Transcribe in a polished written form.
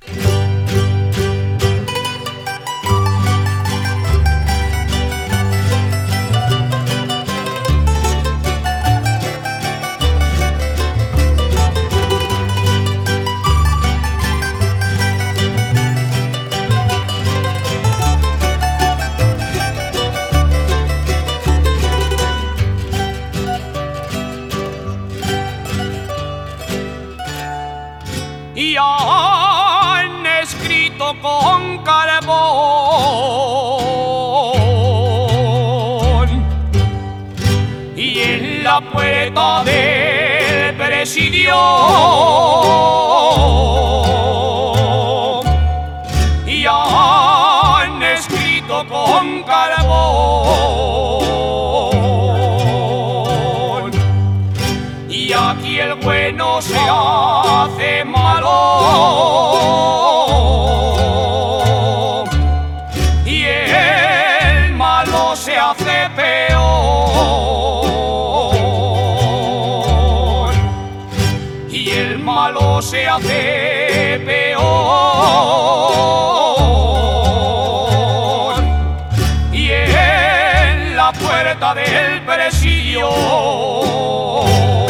Y han escrito con carbón y en la puerta del presidio y han escrito con carbón y aquí el bueno se hace malo y el malo se hace peor y el malo se hace peor y en la puerta del presidio